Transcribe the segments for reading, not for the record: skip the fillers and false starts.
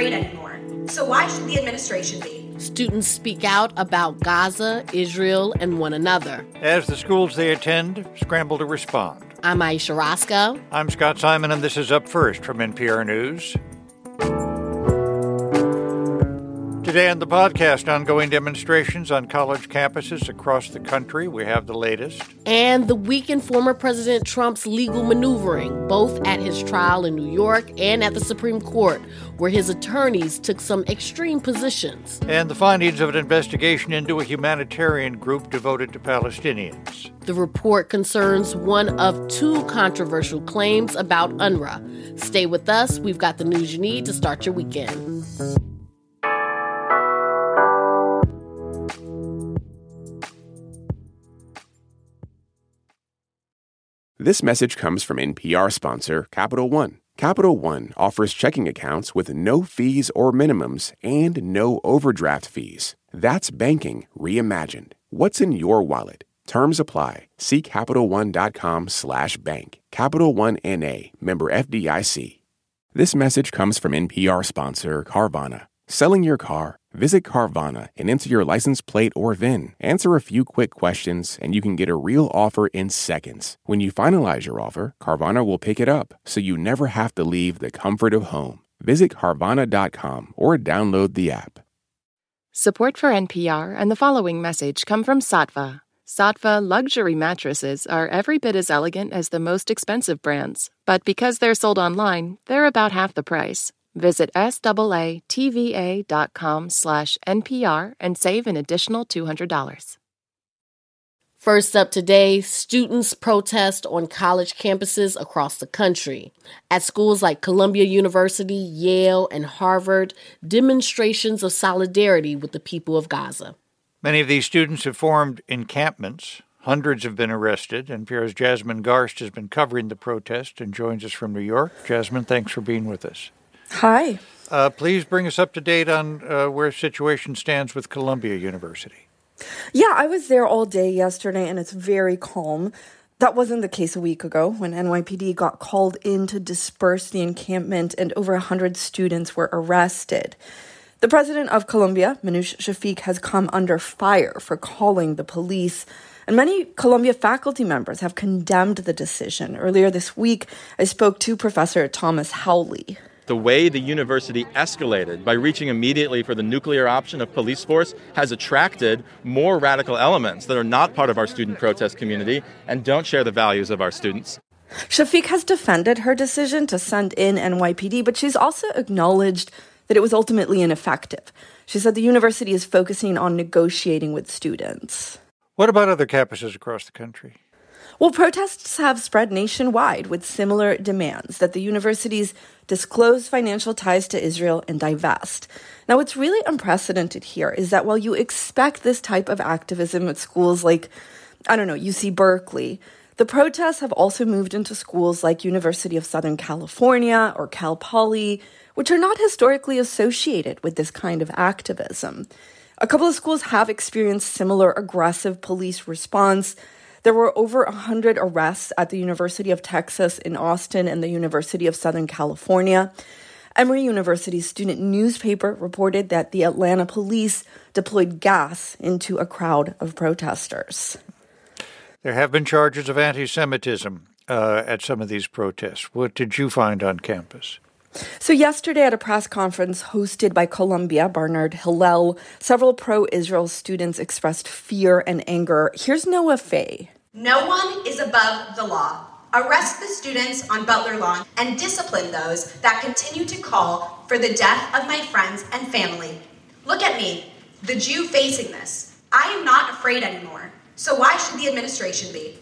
afraid anymore. So why should the administration be? Students speak out about Gaza, Israel, and one another. As the schools they attend scramble to respond. I'm Aisha Roscoe. I'm Scott Simon, and this is Up First from NPR News. Today on the podcast, ongoing demonstrations on college campuses across the country. We have the latest. And the week in former President Trump's legal maneuvering, both at his trial in New York and at the Supreme Court, where his attorneys took some extreme positions. And the findings of an investigation into a humanitarian group devoted to Palestinians. The report concerns one of two controversial claims about UNRWA. Stay with us. We've got the news you need to start your weekend. This message comes from NPR sponsor Capital One. Capital One offers checking accounts with no fees or minimums and no overdraft fees. That's banking reimagined. What's in your wallet? Terms apply. See CapitalOne.com/bank. Capital One N.A., member FDIC. This message comes from NPR sponsor Carvana. Selling your car? Visit Carvana and enter your license plate or VIN. Answer a few quick questions, and you can get a real offer in seconds. When you finalize your offer, Carvana will pick it up, so you never have to leave the comfort of home. Visit Carvana.com or download the app. Support for NPR and the following message come from Saatva. Saatva luxury mattresses are every bit as elegant as the most expensive brands, but because they're sold online, they're about half the price. Visit SAATVA.com/NPR and save an additional $200. First up today, students protest on college campuses across the country. At schools like Columbia University, Yale, and Harvard, demonstrations of solidarity with the people of Gaza. Many of these students have formed encampments. Hundreds have been arrested. NPR's Jasmine Garst has been covering the protest and joins us from New York. Jasmine, thanks for being with us. Hi. Please bring us up to date on where the situation stands with Columbia University. Yeah, I was there all day yesterday, and it's very calm. That wasn't the case a week ago when NYPD got called in to disperse the encampment and over 100 students were arrested. The president of Columbia, Minouche Shafik, has come under fire for calling the police. And many Columbia faculty members have condemned the decision. Earlier this week, I spoke to Professor Thomas Howley. The way the university escalated by reaching immediately for the nuclear option of police force has attracted more radical elements that are not part of our student protest community and don't share the values of our students. Shafik has defended her decision to send in NYPD, but she's also acknowledged that it was ultimately ineffective. She said the university is focusing on negotiating with students. What about other campuses across the country? Well, protests have spread nationwide with similar demands that the universities disclose financial ties to Israel and divest. Now, what's really unprecedented here is that while you expect this type of activism at schools like, UC Berkeley, the protests have also moved into schools like University of Southern California or Cal Poly, which are not historically associated with this kind of activism. A couple of schools have experienced similar aggressive police response. There were over 100 arrests at the University of Texas in Austin and the University of Southern California. Emory University's student newspaper reported that the Atlanta police deployed gas into a crowd of protesters. There have been charges of anti-Semitism at some of these protests. What did you find on campus? So yesterday at a press conference hosted by Columbia, Bernard Hillel, several pro-Israel students expressed fear and anger. Here's Noah Fay. No one is above the law. Arrest the students on Butler Lawn and discipline those that continue to call for the death of my friends and family. Look at me, the Jew facing this. I am not afraid anymore. So why should the administration be?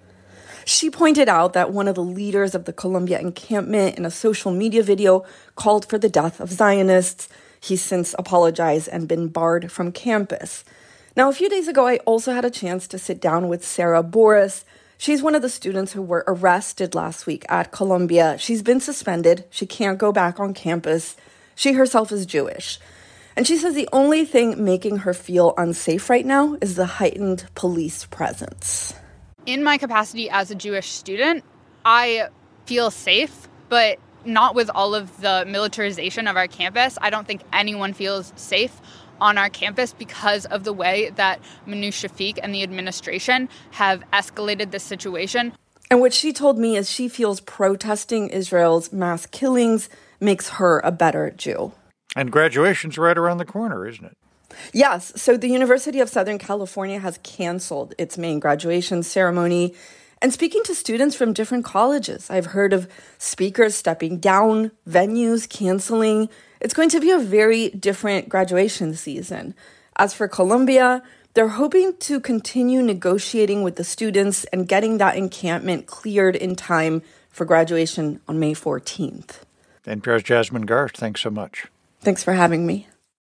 She pointed out that one of the leaders of the Columbia encampment in a social media video called for the death of Zionists. He's since apologized and been barred from campus. Now, a few days ago, I also had a chance to sit down with Sarah Boris. She's one of the students who were arrested last week at Columbia. She's been suspended. She can't go back on campus. She herself is Jewish. And she says the only thing making her feel unsafe right now is the heightened police presence. In my capacity as a Jewish student, I feel safe, but not with all of the militarization of our campus. I don't think anyone feels safe on our campus because of the way that Minouche Shafik and the administration have escalated this situation. And what she told me is she feels protesting Israel's mass killings makes her a better Jew. And graduation's right around the corner, isn't it? Yes. So the University of Southern California has canceled its main graduation ceremony. And speaking to students from different colleges, I've heard of speakers stepping down, venues canceling. It's going to be a very different graduation season. As for Columbia, they're hoping to continue negotiating with the students and getting that encampment cleared in time for graduation on May 14th. NPR's Jasmine Garsht, thanks so much. Thanks for having me.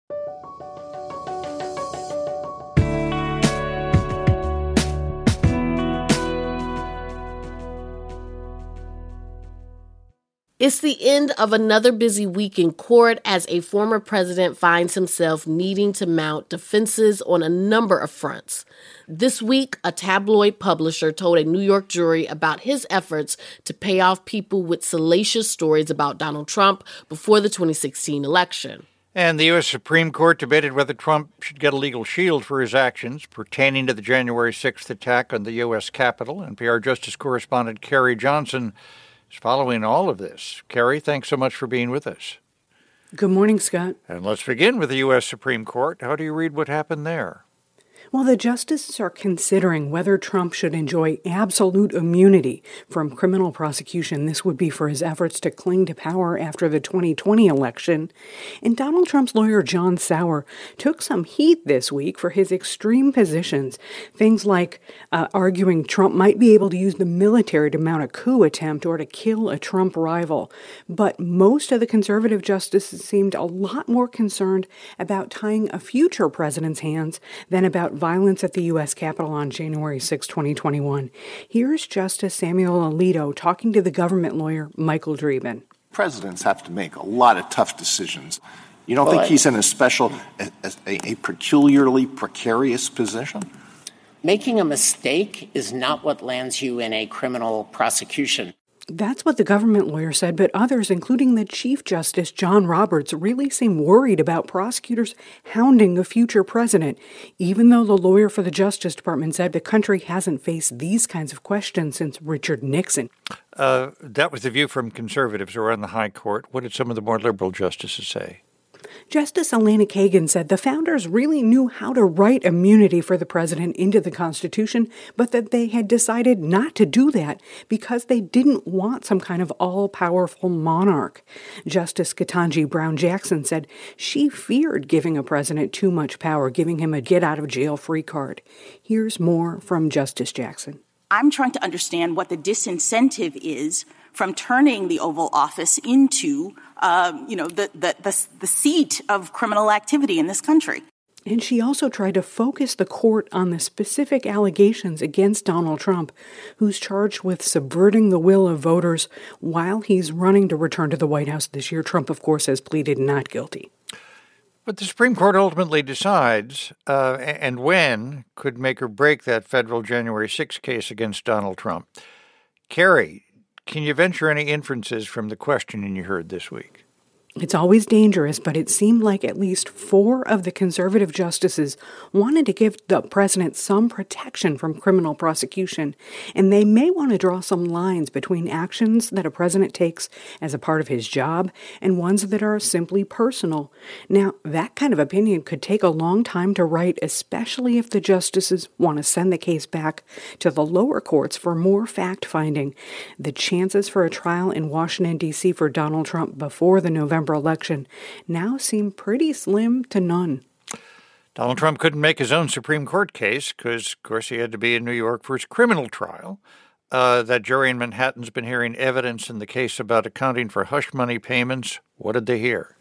It's the end of another busy week in court as a former president finds himself needing to mount defenses on a number of fronts. This week, a tabloid publisher told a New York jury about his efforts to pay off people with salacious stories about Donald Trump before the 2016 election. And the U.S. Supreme Court debated whether Trump should get a legal shield for his actions pertaining to the January 6th attack on the U.S. Capitol. NPR Justice correspondent Carrie Johnson is following all of this. Carrie, thanks so much for being with us. Good morning, Scott. And let's begin with the U.S. Supreme Court. How do you read what happened there? Well, the justices are considering whether Trump should enjoy absolute immunity from criminal prosecution. This would be for his efforts to cling to power after the 2020 election. And Donald Trump's lawyer, John Sauer, took some heat this week for his extreme positions. Things like arguing Trump might be able to use the military to mount a coup attempt or to kill a Trump rival. But most of the conservative justices seemed a lot more concerned about tying a future president's hands than about violence at the U.S. Capitol on January 6, 2021. Here's Justice Samuel Alito talking to the government lawyer, Michael Dreeben. Presidents have to make a lot of tough decisions. You don't think he's in a peculiarly precarious position? Making a mistake is not what lands you in a criminal prosecution. That's what the government lawyer said, but others, including the Chief Justice John Roberts, really seem worried about prosecutors hounding a future president, even though the lawyer for the Justice Department said the country hasn't faced these kinds of questions since Richard Nixon. That was the view from conservatives who are on the high court. What did some of the more liberal justices say? Justice Elena Kagan said the founders really knew how to write immunity for the president into the Constitution, but that they had decided not to do that because they didn't want some kind of all-powerful monarch. Justice Ketanji Brown Jackson said she feared giving a president too much power, giving him a get-out-of-jail-free card. Here's more from Justice Jackson. I'm trying to understand what the disincentive is from turning the Oval Office into, the seat of criminal activity in this country. And she also tried to focus the court on the specific allegations against Donald Trump, who's charged with subverting the will of voters while he's running to return to the White House this year. Trump, of course, has pleaded not guilty. But the Supreme Court ultimately decides, and when, could make or break that federal January 6 case against Donald Trump. Carrie, can you venture any inferences from the questioning you heard this week? It's always dangerous, but it seemed like at least 4 of the conservative justices wanted to give the president some protection from criminal prosecution, and they may want to draw some lines between actions that a president takes as a part of his job and ones that are simply personal. Now, that kind of opinion could take a long time to write, especially if the justices want to send the case back to the lower courts for more fact-finding. The chances for a trial in Washington, D.C. for Donald Trump before the November election now seem pretty slim to none. Donald Trump couldn't make his own Supreme Court case because, of course, he had to be in New York for his criminal trial. That jury in Manhattan's been hearing evidence in the case about accounting for hush money payments. What did they hear?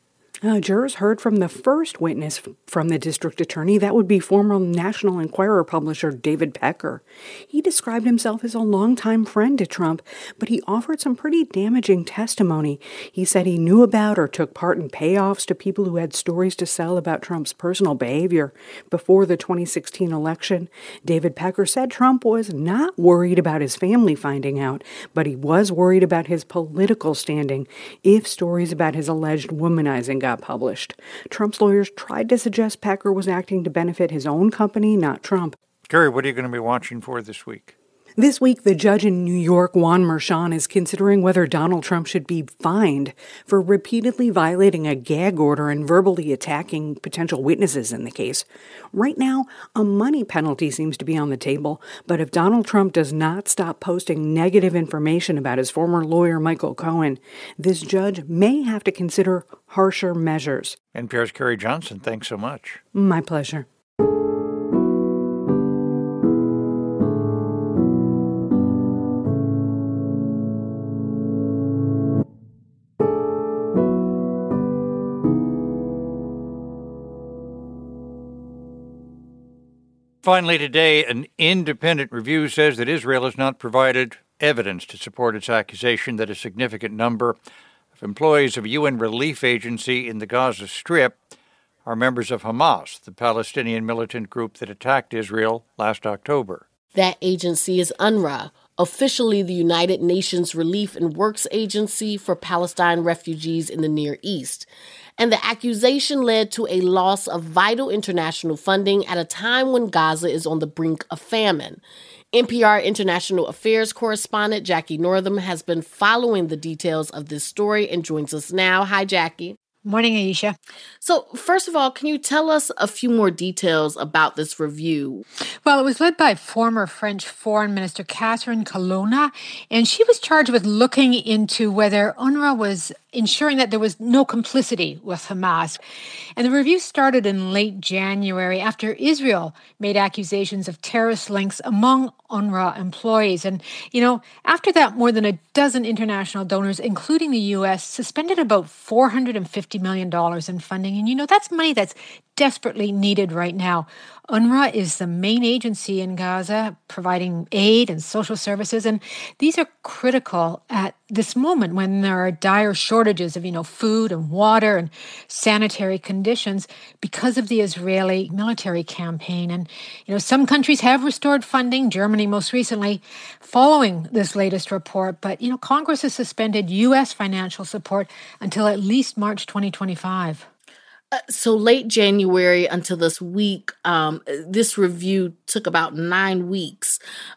Jurors heard from the first witness from the district attorney. That would be former National Enquirer publisher David Pecker. He described himself as a longtime friend to Trump, but he offered some pretty damaging testimony. He said he knew about or took part in payoffs to people who had stories to sell about Trump's personal behavior before the 2016 election. David Pecker said Trump was not worried about his family finding out, but he was worried about his political standing if stories about his alleged womanizing got published. Trump's lawyers tried to suggest Pecker was acting to benefit his own company, not Trump. Carrie, what are you going to be watching for this week? This week, the judge in New York, Juan Merchan, is considering whether Donald Trump should be fined for repeatedly violating a gag order and verbally attacking potential witnesses in the case. Right now, a money penalty seems to be on the table, but if Donald Trump does not stop posting negative information about his former lawyer, Michael Cohen, this judge may have to consider harsher measures. NPR's Carrie Johnson, thanks so much. My pleasure. Finally today, an independent review says that Israel has not provided evidence to support its accusation that a significant number of employees of a UN relief agency in the Gaza Strip are members of Hamas, the Palestinian militant group that attacked Israel last October. That agency is UNRWA, officially the United Nations Relief and Works Agency for Palestine refugees in the Near East. And the accusation led to a loss of vital international funding at a time when Gaza is on the brink of famine. NPR International Affairs correspondent Jackie Northam has been following the details of this story and joins us now. Hi, Jackie. Morning, Aisha. So, first of all, can you tell us a few more details about this review? Well, it was led by former French Foreign Minister Catherine Colonna, and she was charged with looking into whether UNRWA was ensuring that there was no complicity with Hamas. And the review started in late January after Israel made accusations of terrorist links among UNRWA employees. And, after that, more than a dozen international donors, including the U.S., suspended about $450 million in funding. And, that's money that's desperately needed right now. UNRWA is the main agency in Gaza providing aid and social services, and these are critical at this moment when there are dire shortages of, food and water and sanitary conditions because of the Israeli military campaign. And, some countries have restored funding, Germany most recently, following this latest report, but, Congress has suspended U.S. financial support until at least March 2025. So late January until this week, this review took about 9 weeks.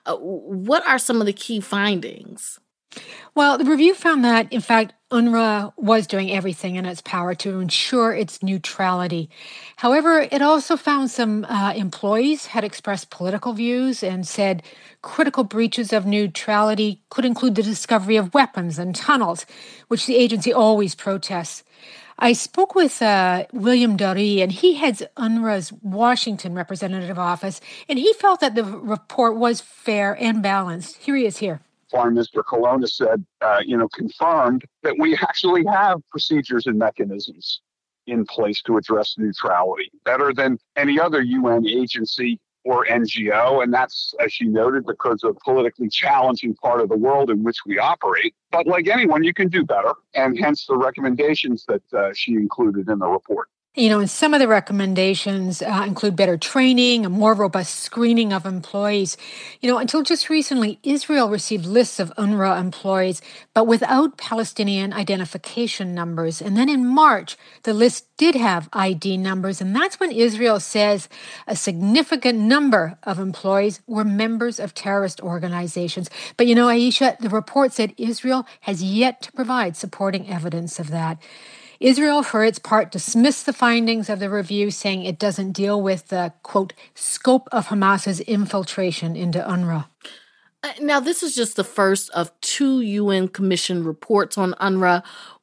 What are some of the key findings? Well, the review found that, in fact, UNRWA was doing everything in its power to ensure its neutrality. However, it also found some employees had expressed political views and said critical breaches of neutrality could include the discovery of weapons and tunnels, which the agency always protests. I spoke with William Dury, and he heads UNRWA's Washington representative office, and he felt that the report was fair and balanced. Here he is here. Foreign Minister Colonna said, confirmed that we actually have procedures and mechanisms in place to address neutrality, better than any other UN agency or NGO. And that's, as she noted, because of the politically challenging part of the world in which we operate. But like anyone, you can do better. And hence the recommendations that she included in the report. And some of the recommendations include better training, a more robust screening of employees. Until just recently, Israel received lists of UNRWA employees, but without Palestinian identification numbers. And then in March, the list did have ID numbers, and that's when Israel says a significant number of employees were members of terrorist organizations. But Aisha, the report said Israel has yet to provide supporting evidence of that. Israel, for its part, dismissed the findings of the review, saying it doesn't deal with the, quote, scope of Hamas's infiltration into UNRWA. Now, this is just the first of 2 UN Commission reports on UNRWA.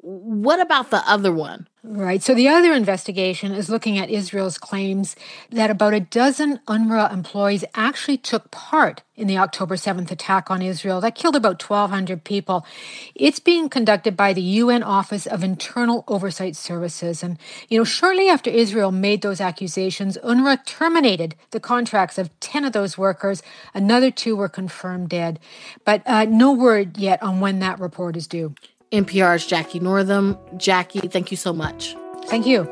What about the other one? Right. So the other investigation is looking at Israel's claims that about a dozen UNRWA employees actually took part in the October 7th attack on Israel that killed about 1,200 people. It's being conducted by the UN Office of Internal Oversight Services. And, shortly after Israel made those accusations, UNRWA terminated the contracts of 10 of those workers. Another 2 were confirmed dead. But no word yet on when that report is due. NPR's Jackie Northam. Jackie, thank you so much. Thank you.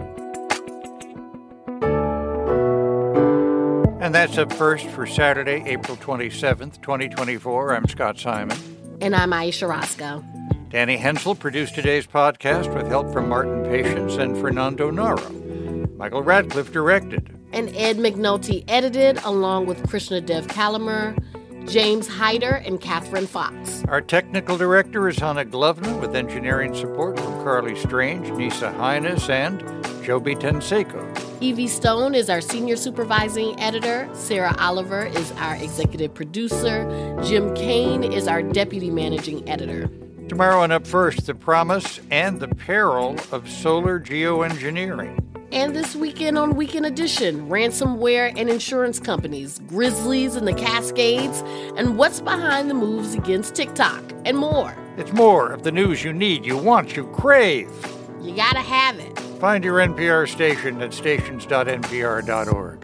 And that's Up First for Saturday, April 27th, 2024. I'm Scott Simon. And I'm Aisha Roscoe. Danny Hensel produced today's podcast with help from Martin Patience and Fernando Naro. Michael Radcliffe directed. And Ed McNulty edited, along with Krishna Dev Kalamer, James Hyder, and Catherine Fox. Our technical director is Hannah Glovna, with engineering support from Carly Strange, Nisa Hines, and Joby Tenseco. Evie Stone is our senior supervising editor. Sarah Oliver is our executive producer. Jim Kane is our deputy managing editor. Tomorrow on Up First, the promise and the peril of solar geoengineering. And this weekend on Weekend Edition, ransomware and insurance companies, Grizzlies and the Cascades, and what's behind the moves against TikTok, and more. It's more of the news you need, you want, you crave. You gotta have it. Find your NPR station at stations.npr.org.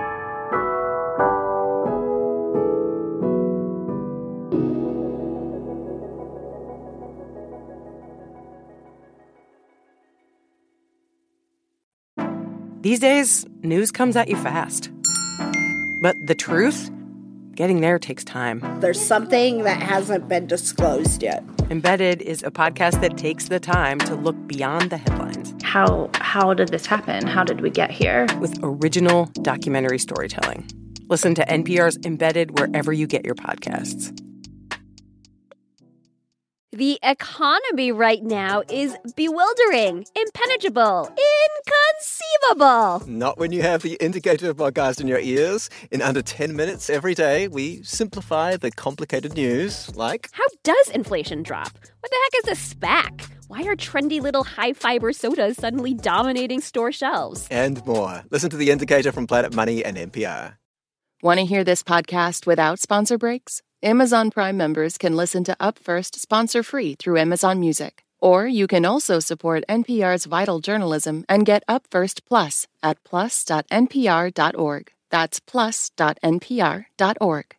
These days, news comes at you fast. But the truth? Getting there takes time. There's something that hasn't been disclosed yet. Embedded is a podcast that takes the time to look beyond the headlines. How did this happen? How did we get here? With original documentary storytelling. Listen to NPR's Embedded wherever you get your podcasts. The economy right now is bewildering, impenetrable, inconceivable. Not when you have the Indicator podcast in your ears. In under 10 minutes every day, we simplify the complicated news, like... How does inflation drop? What the heck is a SPAC? Why are trendy little high-fiber sodas suddenly dominating store shelves? And more. Listen to The Indicator from Planet Money and NPR. Want to hear this podcast without sponsor breaks? Amazon Prime members can listen to Up First sponsor-free through Amazon Music. Or you can also support NPR's vital journalism and get Up First Plus at plus.npr.org. That's plus.npr.org.